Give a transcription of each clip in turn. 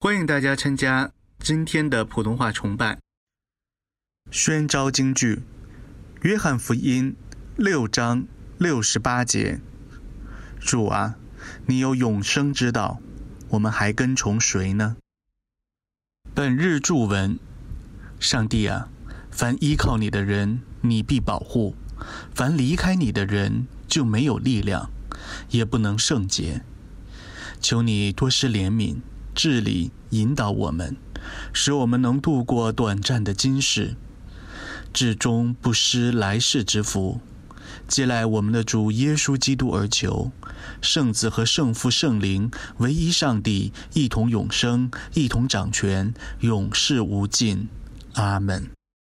欢迎大家参加今天的普通话重拜。宣召金句：约翰福音6章68节。主啊，你有永生之道，我们还跟从谁呢？本日注文：上帝啊，凡依靠你的人，你必保护；凡离开你的人，就没有力量，也不能圣洁。求你多施怜悯，治理引导我们，使我们能度过短暂的今世，至终不失来世之福。接来我们的主耶稣基督而求，圣子和圣父圣灵唯一上帝，一同永生，一同掌权，永世无尽。阿们。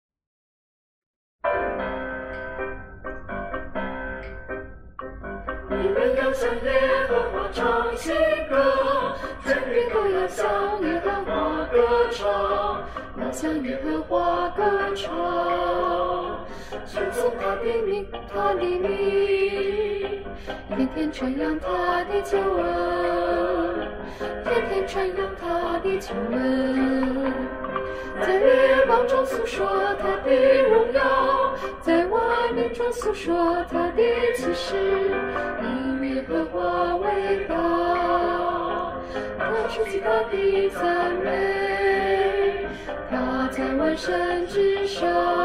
你们要向耶和华唱新歌，全地都要向耶和华歌唱，要向耶和华歌唱，称颂他的名，他的名，天天传扬他的救恩，天天传扬他的救恩，在列邦中诉说他的荣耀，在万民中诉说他的奇事。因耶和华伟大，他是极大的赞美，他在万神之上，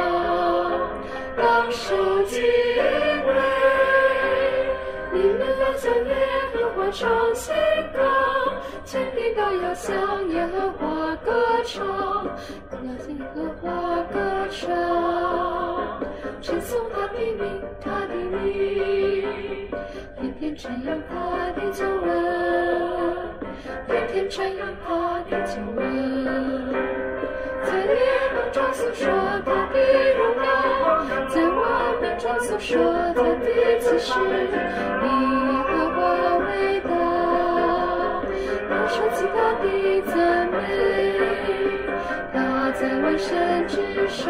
当受敬畏。你们要向耶和华唱新歌，全地都要向耶和华歌唱，都要向耶和华歌唱，称颂他的名，他的名，天天传扬他的救恩，天天传扬他的救恩，在列邦中诉说他的荣耀，在万民中诉说他的奇事。因耶和华伟大，他受极大的赞美，他在万神之上，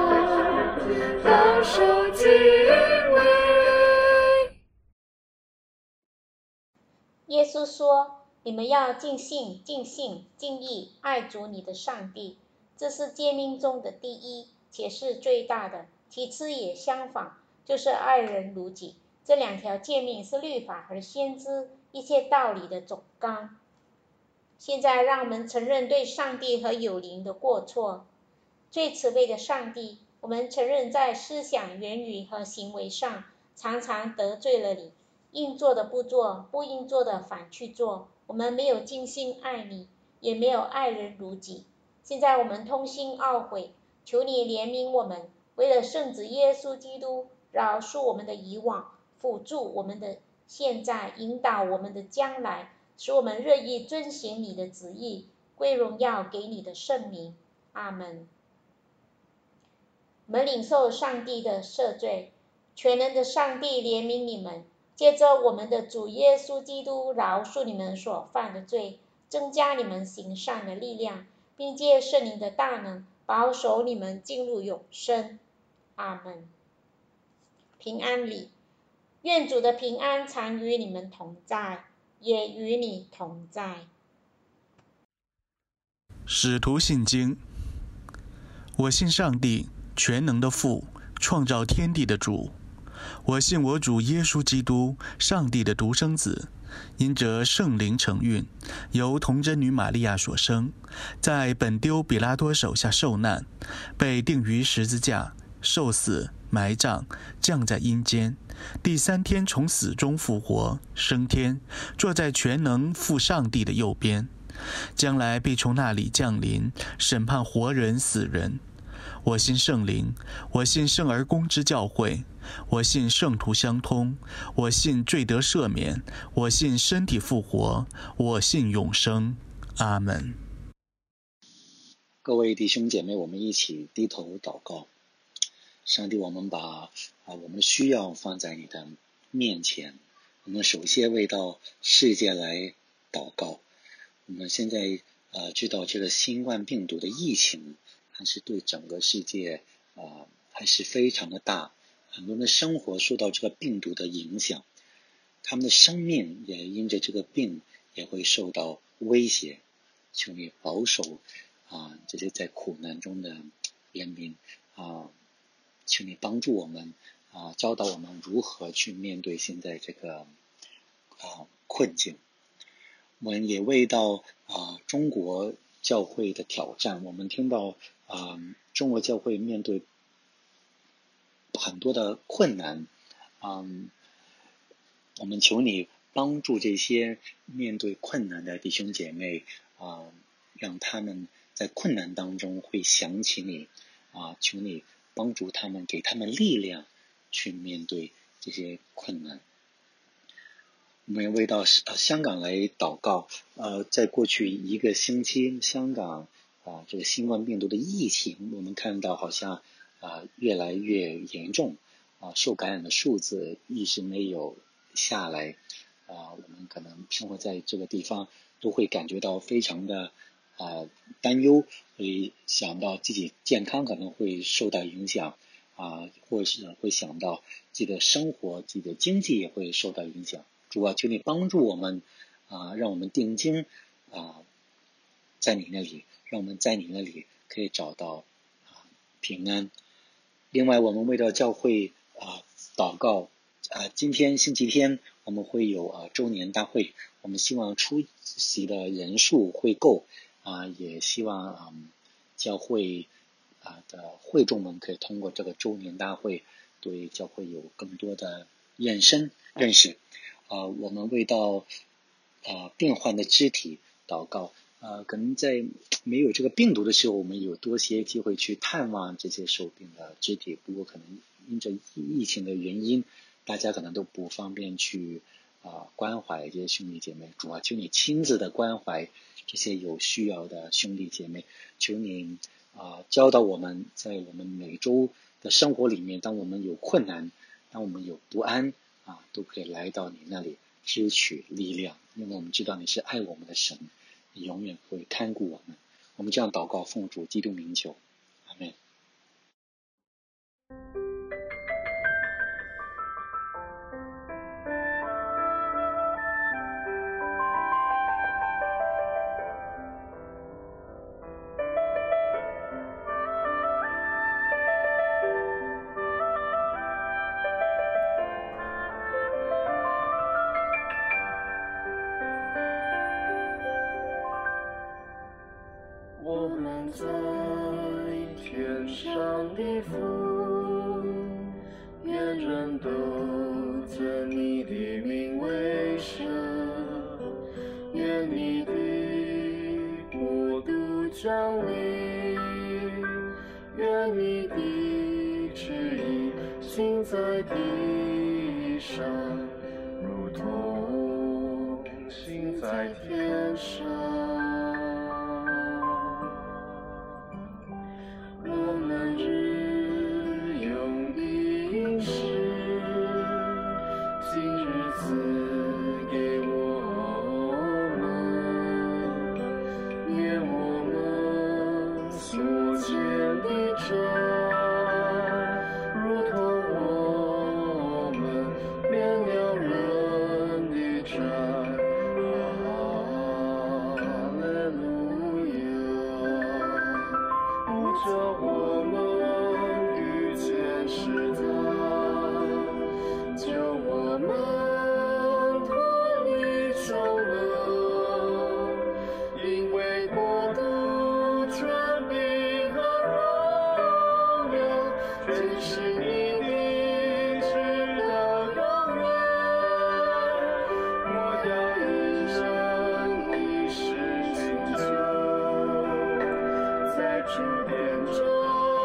当受敬畏。 耶稣说：你们要尽心、尽性、尽意爱主你的上帝，这是诫命中的第一，且是最大的，其次也相仿，就是爱人如己。这两条诫命是律法和先知一切道理的总纲。现在让我们承认对上帝和有灵的过错。最慈悲的上帝，我们承认在思想、言语和行为上常常得罪了你，应做的不做，不应做的反去做，我们没有尽心爱你，也没有爱人如己。现在我们痛心懊悔，求你怜悯我们，为了圣子耶稣基督，饶恕我们的以往，辅助我们的现在，引导我们的将来，使我们乐意遵行你的旨意，归荣耀给你的圣名。阿们。我们领受上帝的赦罪，全能的上帝怜悯你们，借着我们的主耶稣基督饶恕你们所犯的罪，增加你们行善的力量，并借圣灵的大能保守你们进入永生。阿们。平安礼，愿主的平安常与你们同在，也与你同在。 使徒信经：我信上帝，全能的父，创造天地的主。我信我主耶稣基督，上帝的独生子，因着圣灵承运，由童贞女玛利亚所生，在本丢比拉多手下受难，被钉于十字架，受死，埋葬，降在阴间，第3天从死中复活，升天，坐在全能父上帝的右边，将来必从那里降临，审判活人死人。我信圣灵，我信圣而公之教会，我信圣徒相通，我信罪得赦免，我信身体复活，我信永生。阿们。 各位弟兄姐妹，我们一起低头祷告。上帝，我们把我们的需要放在你的面前，我们首先为到世界来祷告。我们现在知道这个新冠病毒的疫情还是对整个世界还是非常的大，很多人的生活受到这个病毒的影响，他们的生命也因着这个病也会受到威胁。 求你保守这些在苦难中的人民求你帮助我们教导我们如何去面对现在这个困境。我们也为到中国教会的挑战，我们听到中国教会面对很多的困难，我们求你帮助这些面对困难的弟兄姐妹让他们在困难当中会想起你求你帮助他们，给他们力量去面对这些困难。我们也为到香港来祷告，在过去1个星期，香港这个新冠病毒的疫情，我们看到好像越来越严重，受感染的数字一直没有下来，我们可能生活在这个地方都会感觉到非常的担忧，会想到自己健康可能会受到影响或是会想到自己的生活、自己的经济也会受到影响。主求你帮助我们让我们定睛在你那里，让我们在你那里可以找到平安。另外我们为了教会祷告，今天星期天我们会有周年大会，我们希望出席的人数会够也希望教会的会众们可以通过这个周年大会对教会有更多的认识。我们为到病患的肢体祷告，可能在没有这个病毒的时候，我们有多些机会去探望这些受病的肢体，不过可能因着疫情的原因，大家可能都不方便去关怀这些兄弟姐妹。主求你亲自的关怀这些有需要的兄弟姐妹，求你教导我们在我们每周的生活里面，当我们有困难，当我们有不安都可以来到你那里支取力量，因为我们知道你是爱我们的神，你永远会看顾我们。我们这样祷告，奉主基督名求，阿们。 我们在天上的父，愿人都尊你的名为圣，愿你的国度降临，愿你的旨意行在地上，如同行在天上。主殿中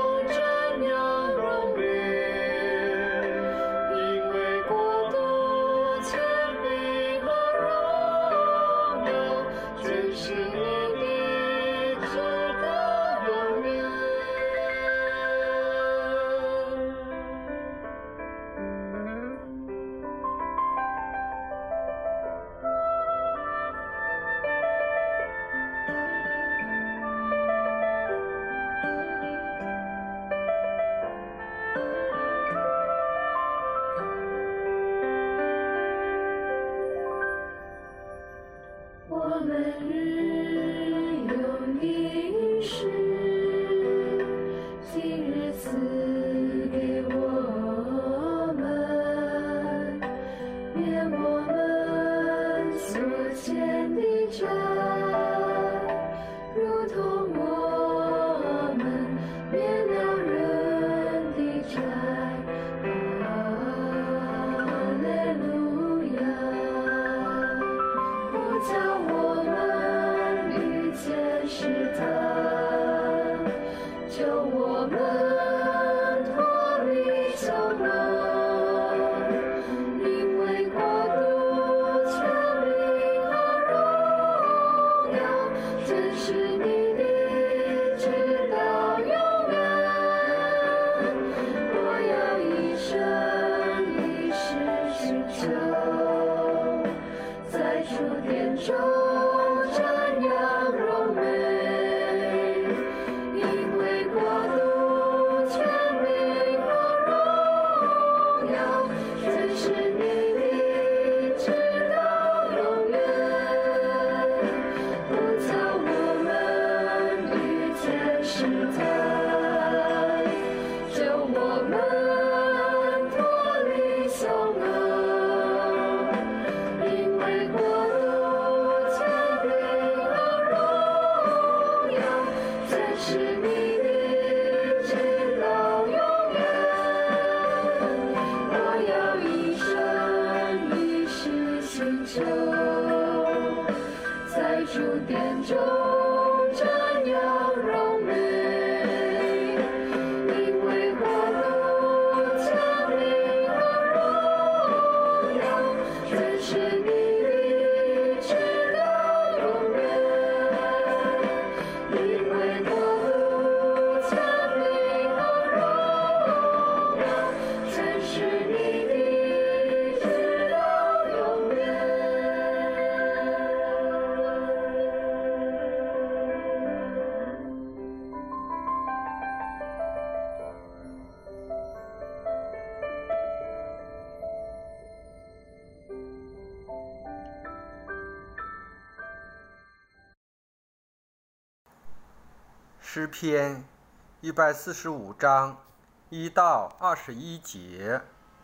诗篇145章1到21节。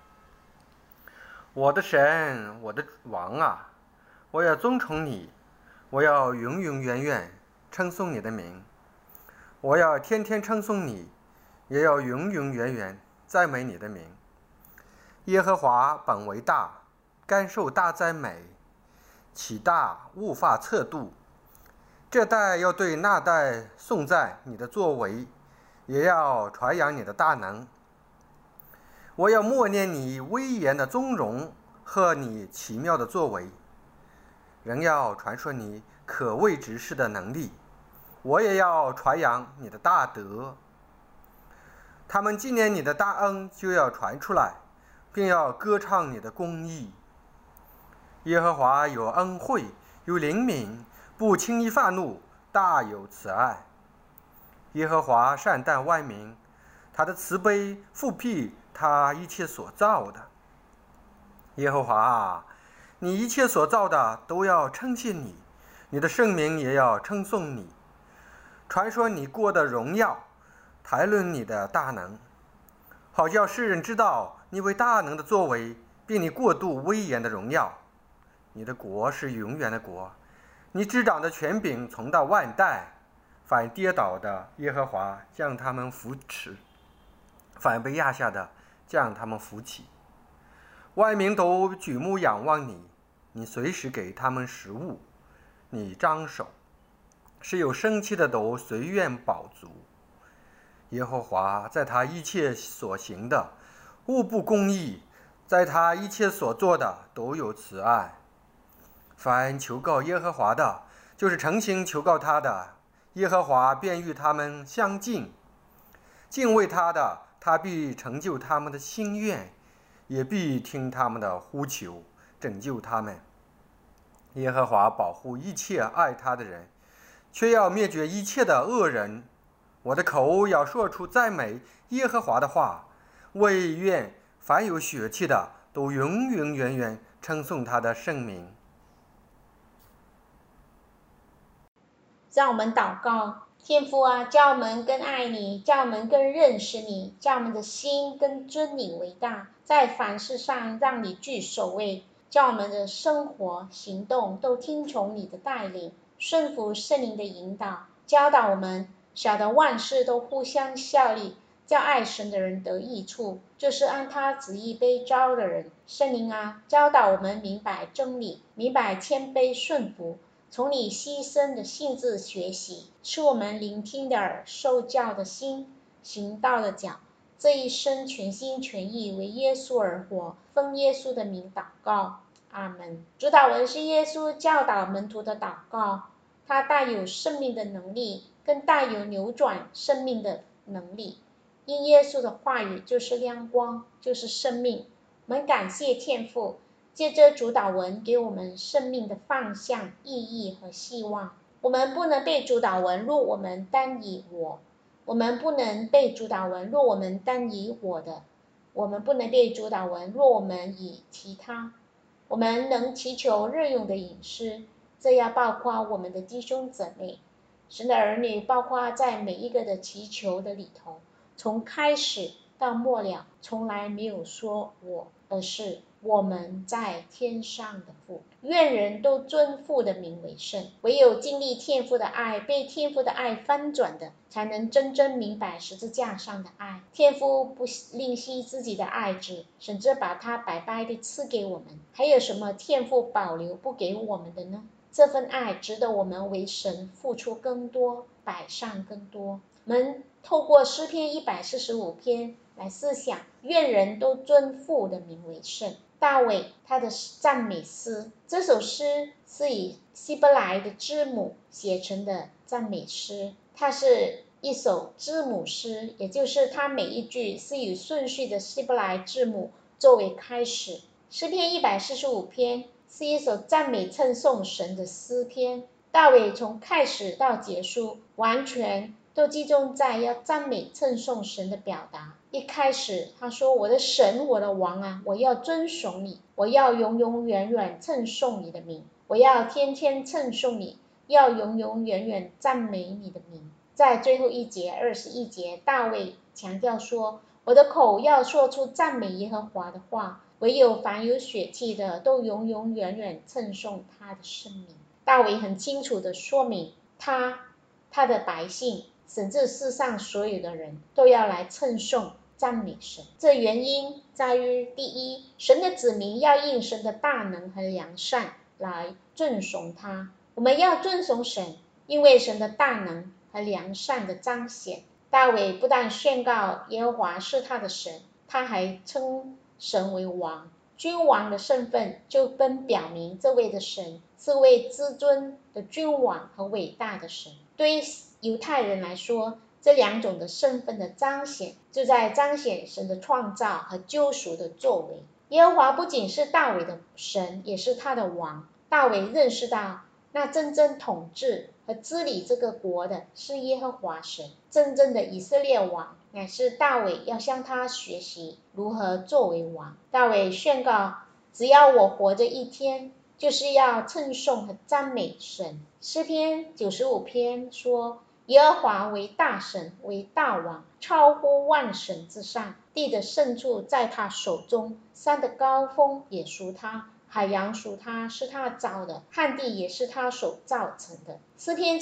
我的神，我的王啊，我要尊崇你，我要永永远远称颂你的名，我要天天称颂你，也要永永远远赞美你的名。耶和华本为大，甘受大赞美，其大无法测度。这代要对那代颂赞你的作为，也要传扬你的大能。我要默念你威严的尊荣和你奇妙的作为，人要传说你可畏之事的能力，我也要传扬你的大德。他们纪念你的大恩就要传出来，并要歌唱你的公义。耶和华有恩惠，有怜悯，不轻易发怒，大有慈爱。耶和华善待万民，他的慈悲复辟他一切所造的。耶和华啊，你一切所造的都要称谢你，你的圣名也要称颂你，传说你过的荣耀，谈论你的大能，好叫世人知道你为大能的作为，并你过度威严的荣耀。你的国是永远的国，你执掌的权柄从到万代。凡跌倒的，耶和华将他们扶持；凡被压下的，将他们扶起。万民都举目仰望你，你随时给他们食物，你张手，是有生气的都随愿饱足。耶和华在他一切所行的务不公义，在他一切所做的都有慈爱。凡求告耶和华的，就是诚心求告他的，耶和华便与他们相近。敬畏他的，他必成就他们的心愿，也必听他们的呼求，拯救他们。耶和华保护一切爱他的人，却要灭绝一切的恶人。我的口要说出赞美耶和华的话，惟愿凡有血气的都永永远远称颂他的圣名。 让我们祷告，天父啊，叫我们更爱你，叫我们更认识你，叫我们的心更尊你为大，在凡事上让你居首位，叫我们的生活行动都听从你的带领，顺服圣灵的引导，教导我们晓得万事都互相效力，叫爱神的人得益处，就是按他旨意被召的人。圣灵啊，教导我们明白真理，明白谦卑顺服，从你牺牲的性质学习，使我们聆听的耳，受教的心，行道的脚，这一生全心全意为耶稣而活。奉耶稣的名祷告，阿们。主祷文是耶稣教导门徒的祷告，它带有生命的能力，更带有扭转生命的能力。因耶稣的话语就是亮光，就是生命。我们感谢天父，借着主祷文给我们生命的方向、意义和希望。我们不能被主祷文若我们单以我，我们不能被主祷文若我们单以我的，我们不能被主祷文若我们以其他。我们能祈求日用的饮食，这要包括我们的弟兄姊妹。神的儿女包括在每一个的祈求的里头，从开始到末了，从来没有说我，而是我们在天上的父。愿人都尊父的名为圣。唯有经历天父的爱，被天父的爱翻转的，才能真正明白十字架上的爱。天父不吝惜自己的爱子，甚至把他白白地赐给我们，还有什么天父保留不给我们的呢？这份爱值得我们为神付出更多，摆上更多。我们透过诗篇145篇来思想，愿人都尊父的名为圣。大卫他的赞美诗，这首诗是以希伯来的字母写成的赞美诗，它是一首字母诗，也就是它每一句是以顺序的希伯来字母作为开始。诗篇145篇是一首赞美称颂神的诗篇，大卫从开始到结束完全都集中在要赞美称颂神的表达。一开始他说，我的神，我的王啊，我要尊崇你，我要永永远远称颂你的名，我要天天称颂你，要永永远远赞美你的名。 在最后一节21节，大卫强调说，我的口要说出赞美耶和华的话，唯有凡有血气的都永永远远称颂他的圣名。大卫很清楚地说明他的百姓，甚至世上所有的人都要来称颂赞美神。这原因在于，第一，神的子民要因神的大能和良善来尊崇他。我们要尊崇神，因为神的大能和良善的彰显。大卫不但宣告耶和华是他的神，他还称神为王。君王的身份就更表明这位的神是位至尊的君王和伟大的神。对于犹太人来说，这两种的身份的彰显就在彰显神的创造和救赎的作为。耶和华不仅是大卫的神，也是他的王。大卫认识到，那真正统治和治理这个国的是耶和华神，真正的以色列王乃是大卫要向他学习如何作为王。大卫宣告，只要我活着一天，就是要称颂和赞美神。诗篇95篇说，耶和华为大神，为大王，超乎万神之上，地的深处在他手中，山的高峰也属他，海洋属他，是他造的，旱地也是他手造成的。诗篇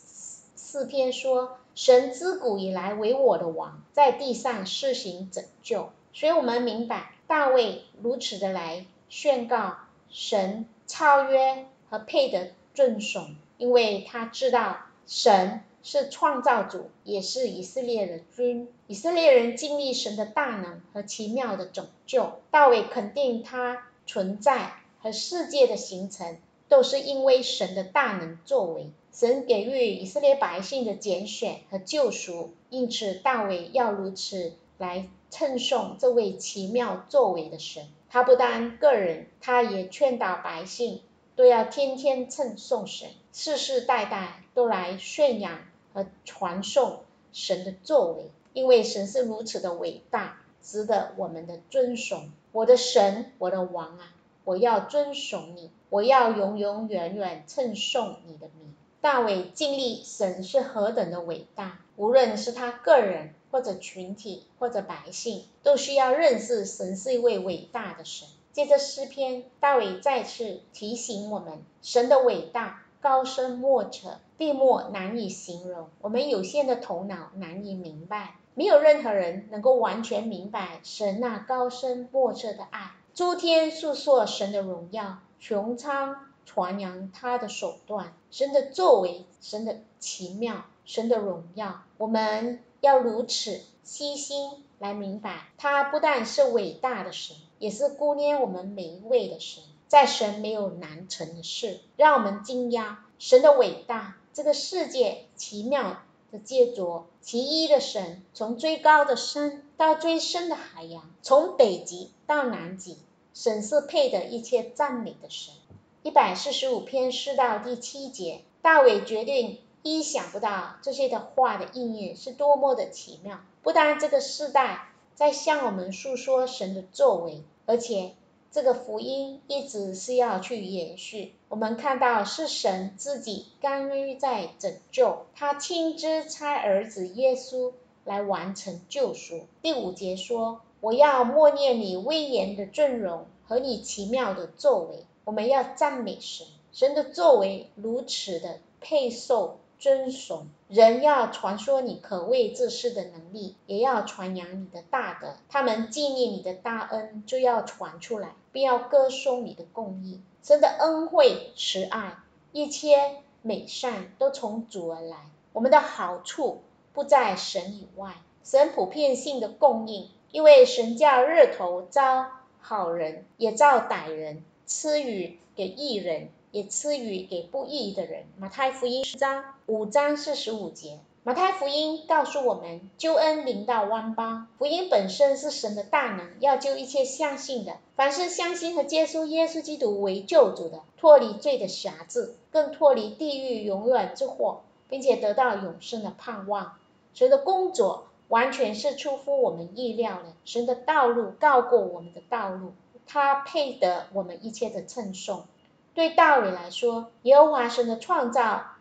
74篇说，神自古以来为我的王，在地上施行拯救。所以我们明白，大卫如此的来宣告神超越和配得尊崇，因为他知道神是创造主，也是以色列的君。以色列人经历神的大能和奇妙的拯救，大卫肯定他存在和世界的形成都是因为神的大能作为。神给予以色列百姓的拣选和救赎，因此大卫要如此来称颂这位奇妙作为的神。他不单个人，他也劝导百姓都要天天称颂神，世世代代都来宣扬和传颂神的作为，因为神是如此的伟大，值得我们的尊崇。我的神，我的王啊，我要尊崇你，我要永永远远称颂你的名。大卫经历神是何等的伟大，无论是他个人或者群体或者百姓，都需要认识神是一位伟大的神。接着诗篇，大卫再次提醒我们，神的伟大高深莫测，笔墨难以形容，我们有限的头脑难以明白，没有任何人能够完全明白神那高深莫测的爱。诸天述说神的荣耀，穹苍传扬他的手段，神的作为，神的奇妙，神的荣耀。我们要如此细心来明白，他不但是伟大的神，也是顾念我们每一位的神。在神没有难成的事，让我们惊讶神的伟大。这个世界奇妙的杰作，其一的神，从最高的山到最深的海洋，从北极到南极，神是配得一切赞美的神。145篇4到第7节，大卫决定意想不到这些的话的应验是多么的奇妙。不但这个世代在向我们述说神的作为，而且这个福音一直是要去延续。我们看到是神自己甘于在拯救，他亲自差儿子耶稣来完成救赎。第5节说，我要默念你威严的尊荣和你奇妙的作为。我们要赞美神，神的作为如此的配受尊崇。人要传说你可畏之事的能力，也要传扬你的大德。他们纪念你的大恩，就要传出来，并要歌颂你的公义。神的恩惠慈爱，一切美善都从主而来。我们的好处不在神以外，神普遍性的供应，因为神叫日头照好人，也照歹人，赐予给义人，也赐予给不义的人。马太福音5章45节。马太福音告诉我们，救恩临到万邦。福音本身是神的大能，要救一切相信的。凡是相信和接受耶稣基督为救主的，脱离罪的辖制，更脱离地狱永远之祸，并且得到永生的盼望。神的工作完全是出乎我们意料的，神的道路高过我们的道路，他配得我们一切的称颂。对大卫来说，耶和华神的创造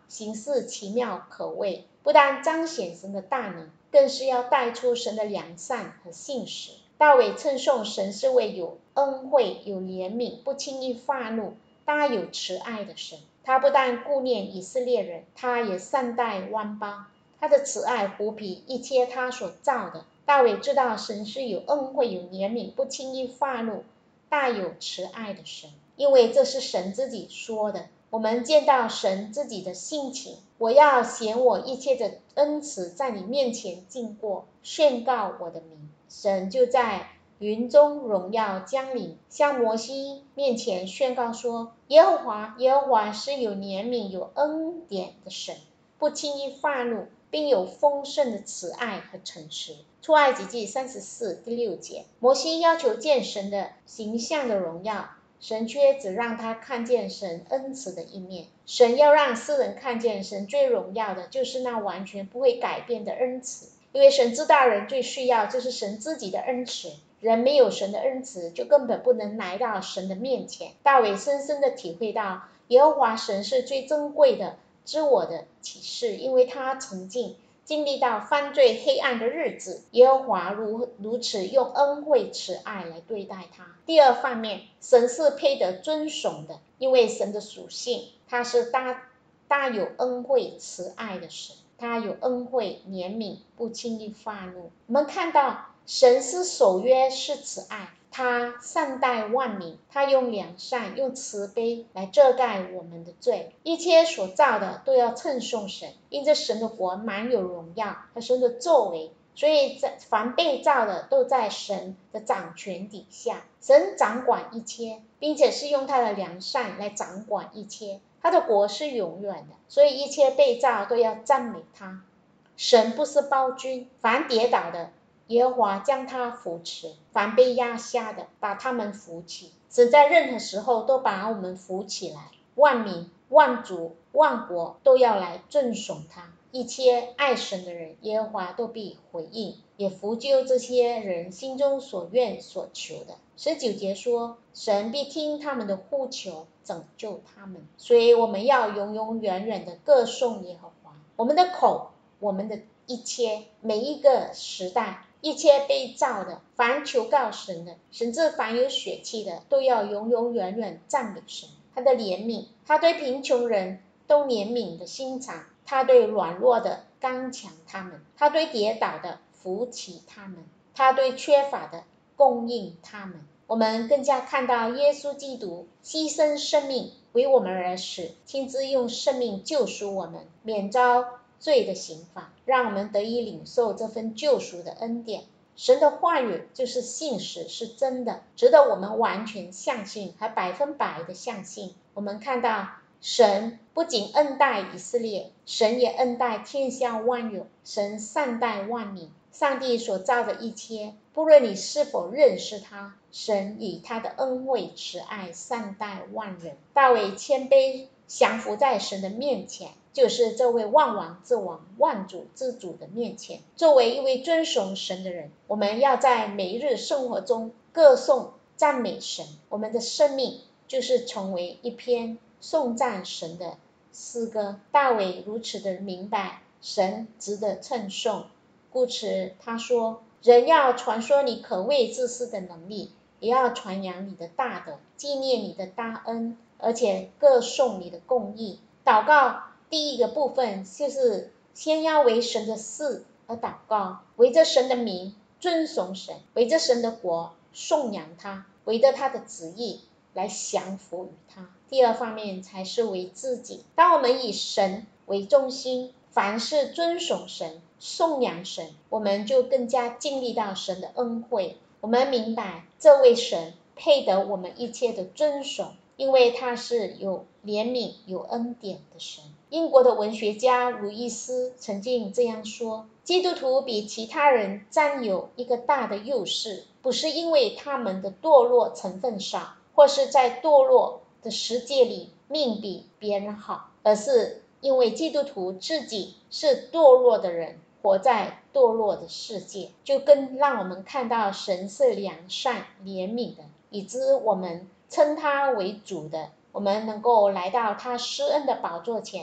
行事奇妙可畏，不但彰显神的大能，更是要带出神的良善和信实。大卫称颂神是位有恩惠、有怜悯、不轻易发怒、大有慈爱的神。他不但顾念以色列人，他也善待万邦，他的慈爱抚庇一切他所造的。大卫知道神是有恩惠、有怜悯、不轻易发怒、大有慈爱的神，因为这是神自己说的。我们见到神自己的性情，我要显我一切的恩慈在你面前经过，宣告我的名。神就在云中荣耀降临，向摩西面前宣告说，耶和华是有怜悯有恩典的神，不轻易发怒，并有丰盛的慈爱和诚实。出埃及记34第6节，摩西要求见神的形象的荣耀，神却只让他看见神恩慈的一面。神要让世人看见神最荣耀的就是那完全不会改变的恩慈，因为神知道人最需要就是神自己的恩慈，人没有神的恩慈就根本不能来到神的面前。大卫深深地体会到耶和华神是最珍贵的知我的启示，因为他曾经历到犯罪黑暗的日子，耶和华如此用恩惠慈爱来对待他。第二方面，神是配得尊崇的，因为神的属性，他是大有恩惠慈爱的神，他有恩惠怜悯，不轻易发怒。我们看到神是守约是慈爱，他善待万民，他用良善用慈悲来遮盖我们的罪。一切所造的都要称颂神，因着神的国满有荣耀和神的作为，所以凡被造的都在神的掌权底下。神掌管一切，并且是用他的良善来掌管一切，他的国是永远的，所以一切被造都要赞美他。神不是暴君，凡跌倒的耶和华将他扶持，凡被压下的把他们扶起。神在任何时候都把我们扶起来，万民万族万国都要来尊崇他。一切爱神的人，耶和华都必回应，也扶救这些人心中所愿所求的。19节说，神必听他们的呼求，拯救他们。所以我们要永永远远的歌颂耶和华。我们的口，我们的一切，每一个时代，一切被造的，凡求告神的，甚至凡有血气的，都要永永远远赞美神。他的怜悯，他对贫穷人都怜悯的心肠，他对软弱的刚强他们，他对跌倒的扶起他们，他对缺乏的供应他们。我们更加看到耶稣基督牺牲生命为我们而死，亲自用生命救赎我们，免遭罪的刑罚，让我们得以领受这份救赎的恩典。神的话语就是信实，是真的，值得我们完全相信，还100%的相信。我们看到神不仅恩待以色列，神也恩待天下万有，神善待万民。上帝所造的一切，不论你是否认识他，神以他的恩惠慈爱善待万人。大卫谦卑降服在神的面前，就是这位万王之王万主之主的面前。作为一位尊崇神的人，我们要在每日生活中歌颂赞美神，我们的生命就是成为一篇颂赞神的诗歌。大卫如此的明白神值得称颂，故此他说，人要传说你可畏之事的能力，也要传扬你的大德，纪念你的大恩，而且歌颂你的公义。祷告第一个部分就是先要为神的事而祷告，为着神的名尊崇神，为着神的国颂扬他，为着他的旨意来降服于他。第二方面才是为自己，当我们以神为中心，凡事尊崇神颂扬神，我们就更加经历到神的恩惠。我们明白这位神配得我们一切的尊崇，因为他是有怜悯有恩典的神。英国的文学家鲁伊斯曾经这样说，基督徒比其他人占有一个大的优势，不是因为他们的堕落成分少，或是在堕落的世界里命比别人好，而是因为基督徒自己是堕落的人，活在堕落的世界，就更让我们看到神是良善怜悯的，以致我们称他为主的，我们能够来到他施恩的宝座前，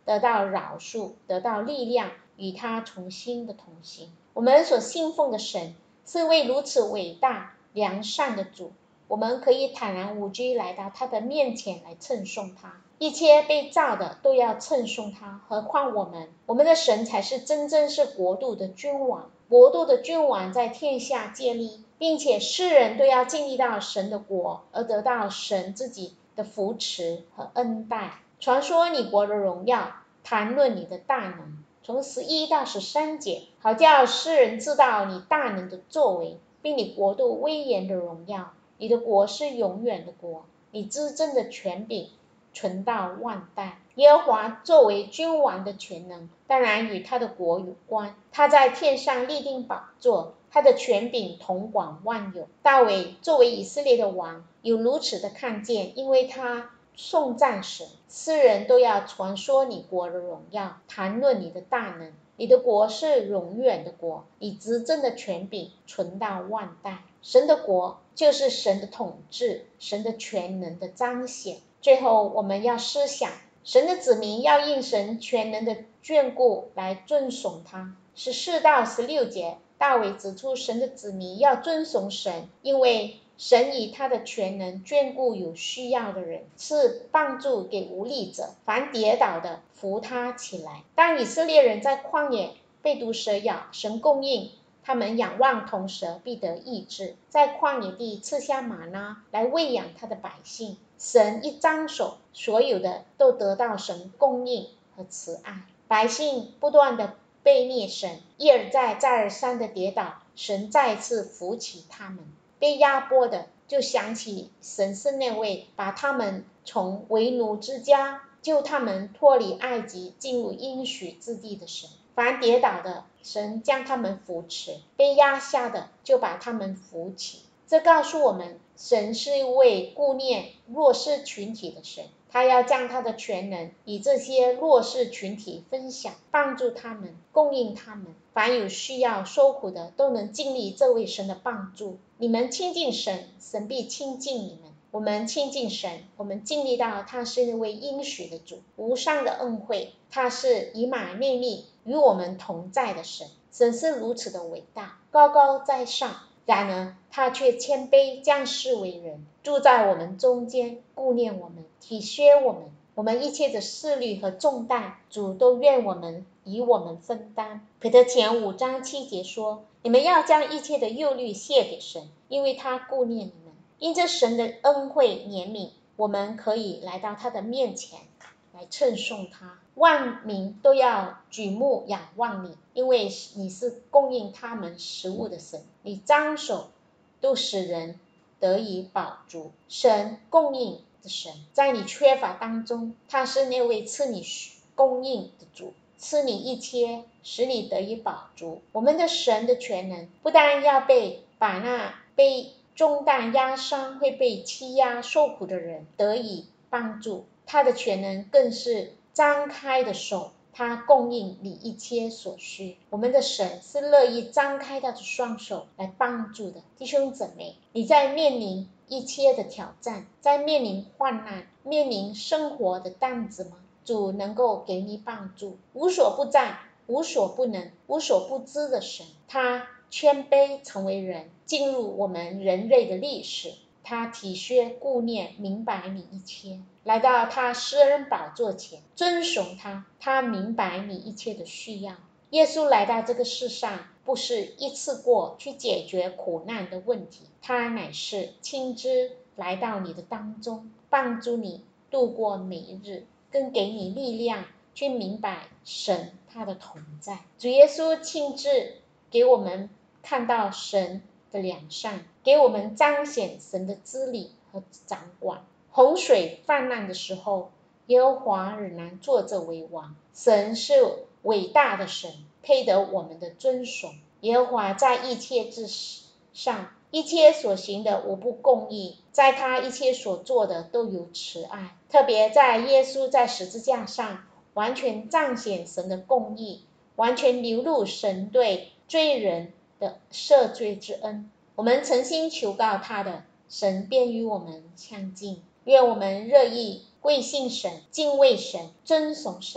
得到饶恕，得到力量，与他重新的同行。我们所信奉的神是位如此伟大良善的主，我们可以坦然无惧来到他的面前来称颂他。一切被造的都要称颂他，何况我们的神才是真正是国度的君王。国度的君王在天下建立，并且世人都要经历到神的国，而得到神自己的扶持和恩待。传说你国的荣耀，谈论你的大能，从11到13节，好叫世人知道你大能的作为，并你国度威严的荣耀。你的国是永远的国，你执政的权柄存到万代。耶和华作为君王的权能，当然与他的国有关。他在天上立定宝座，他的权柄统管万有。大卫作为以色列的王，有如此的看见，因为他颂赞神。世人都要传说你国的荣耀，谈论你的大能。你的国是永远的国，你执政的权柄存到万代。神的国就是神的统治，神的全能的彰显。最后我们要思想，神的子民要应神全能的眷顾来尊崇他。14到16节，大卫指出神的子民要尊崇神，因为神以他的全能眷顾有需要的人，赐帮助给无力者，凡跌倒的扶他起来。当以色列人在旷野被毒蛇咬，神供应他们仰望铜蛇必得医治，在旷野地赐下玛纳来喂养他的百姓。神一张手，所有的都得到神供应和慈爱。百姓不断的背逆神，一而再再而三的跌倒，神再次扶起他们。被压迫的就想起神是那位把他们从为奴之家救他们脱离埃及进入应许之地的神。凡跌倒的，神将他们扶持；被压下的，就把他们扶起。这告诉我们，神是一位顾念弱势群体的神，他要将他的全能与这些弱势群体分享，帮助他们，供应他们。凡有需要受苦的，都能经历这位神的帮助。你们亲近神，神必亲近你们。我们亲近神，我们经历到他是那位应许的主，无上的恩惠，他是以马内利与我们同在的神。神是如此的伟大，高高在上，然而他却谦卑降世为人，住在我们中间，顾念我们，体恤我们。我们一切的思虑和重担，主都愿我们与我们分担。彼得前5章7节说，你们要将一切的忧虑卸给神，因为他顾念你们。因着神的恩惠怜悯，我们可以来到他的面前来称颂他。万民都要举目仰望你，因为你是供应他们食物的神，你张手都使人得以饱足。神供应的神，在你缺乏当中，他是那位赐你供应的主，赐你一切，使你得以饱足。我们的神的全能不但要把那被重担压伤会被欺压受苦的人得以帮助，他的全能更是张开的手，他供应你一切所需。我们的神是乐意张开他的双手来帮助的。弟兄姊妹，你在面临一切的挑战，在面临患难，面临生活的担子吗？主能够给你帮助。无所不在，无所不能，无所不知的神，他谦卑成为人，进入我们人类的历史。他体恤顾念，明白你一切，来到他施恩宝座前，尊崇他，他明白你一切的需要。耶稣来到这个世上，不是一次过去解决苦难的问题，他乃是亲自来到你的当中，帮助你度过每一日，更给你力量去明白神他的同在。主耶稣亲自给我们看到神的良善，给我们彰显神的治理和掌管。洪水泛滥的时候，耶和华仍然坐着为王。神是伟大的神，配得我们的尊崇。耶和华在一切之上，一切所行的无不公义，在他一切所做的都有慈爱。特别在耶稣在十字架上完全彰显神的公义，完全流露神对罪人的赦罪之恩。我们诚心求告他的，神便与我们相近。愿我们乐意归信神，敬畏神，尊崇神，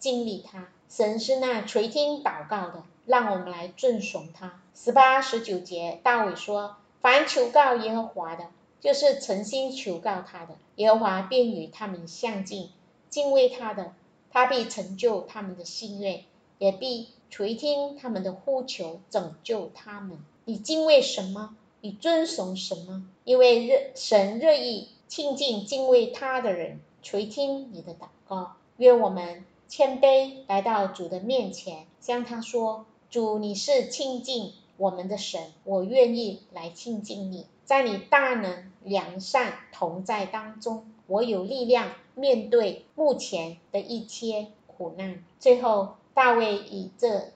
经历他。神是那垂听祷告的，让我们来尊崇他。18、19节，大卫说：凡求告耶和华的，就是诚心求告他的，耶和华便与他们相近。敬畏他的，他必成就他们的心愿，也必垂听他们的呼求，拯救他们。你敬畏什么？你尊崇什么？因为神乐意亲近敬畏他的人，垂听你的祷告。愿我们谦卑来到主的面前，向他说：主，你是亲近我们的神，我愿意来亲近你。在你大能良善同在当中，我有力量面对目前的一切苦难。最后大卫以这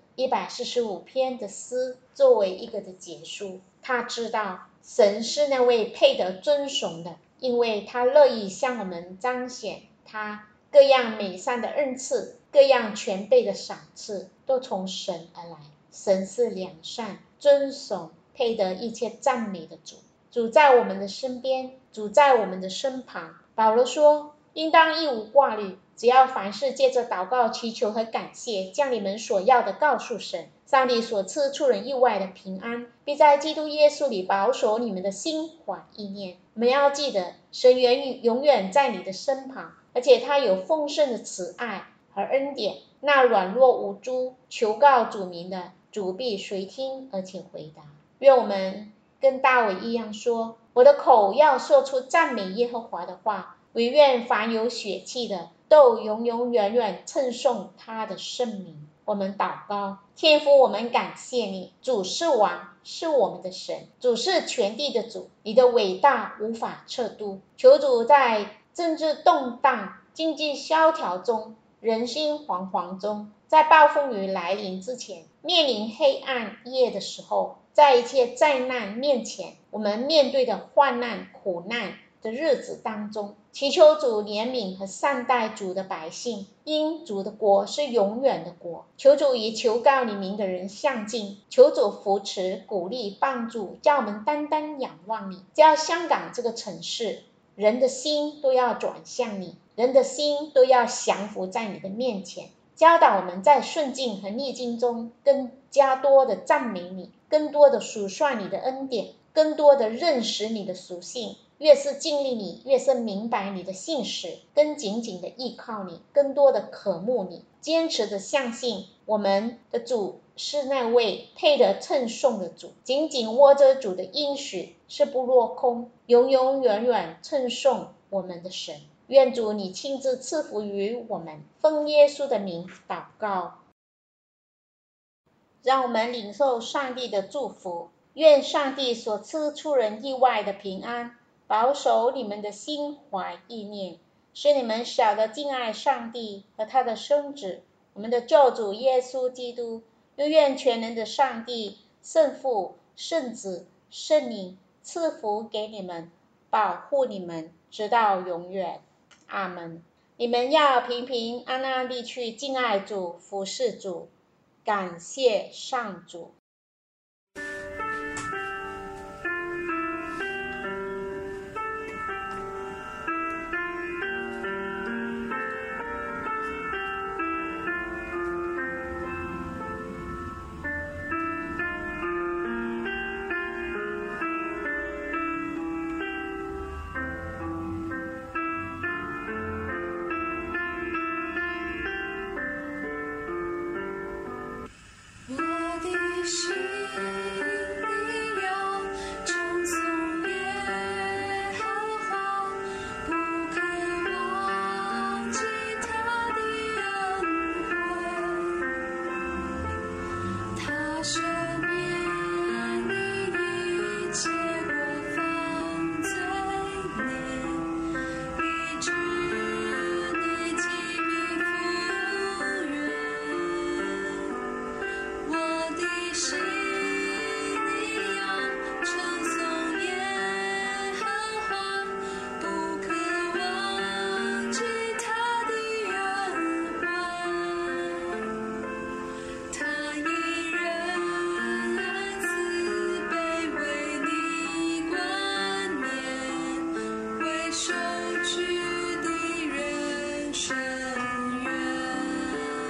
145篇的诗作为一个的结束。他知道神是那位配得尊崇的，因为他乐意向我们彰显他各样美善的恩赐，各样全备的赏赐都从神而来。神是良善、尊崇、配得一切赞美的主。主在我们的身边，主在我们的身旁。保罗说：应当一无挂虑，只要凡事借着祷告、祈求和感谢，将你们所要的告诉神。上帝所赐出人意外的平安，必在基督耶稣里保守你们的心怀意念。我们要记得，神永远在你的身旁，而且他有丰盛的慈爱和恩典。那软弱无助求告主名的，主必垂听而且回答。愿我们跟大卫一样说：我的口要说出赞美耶和华的话，惟愿凡有血气的都永永远远称颂他的圣名。我们祷告。天父，我们感谢你，主是王，是我们的神，主是全地的主，你的伟大无法测度。求主在政治动荡、经济萧条中，人心惶惶中，在暴风雨来临之前，面临黑暗夜的时候，在一切灾难面前，我们面对的患难苦难的日子当中，祈求主怜悯和善待主的百姓，因主的国是永远的国。求主与求告你名的人相近，求主扶持鼓励帮助，叫我们单单仰望你。叫香港这个城市人的心都要转向你，人的心都要降服在你的面前。教导我们在顺境和逆境中更加多的赞美你，更多的数算你的恩典，更多的认识你的属性。越是经历你，越是明白你的信实，更紧紧的依靠你，更多的渴慕你，坚持的相信我们的主是那位配得称颂的主，紧紧握着主的应许是不落空，永永远远称颂我们的神。愿主你亲自赐福于我们，奉耶稣的名祷告。让我们领受上帝的祝福。愿上帝所赐出人意外的平安，保守你们的心怀意念，使你们晓得敬爱上帝和他的圣子，我们的救主耶稣基督。又愿全能的上帝、圣父、圣子、圣灵赐福给你们，保护你们，直到永远。阿们。你们要平平安安地去敬爱主、服侍主。感谢上主。 收取的人深渊。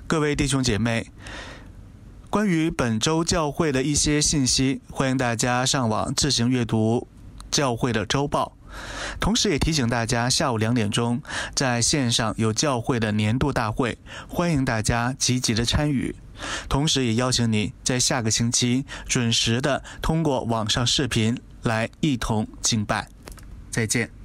各位弟兄姐妹，关于本周教会的一些信息，欢迎大家上网自行阅读教会的周报。同时也提醒大家，下午2点钟在线上有教会的年度大会，欢迎大家积极的参与。同时也邀请你在下个星期准时的通过网上视频来一同敬拜。再见。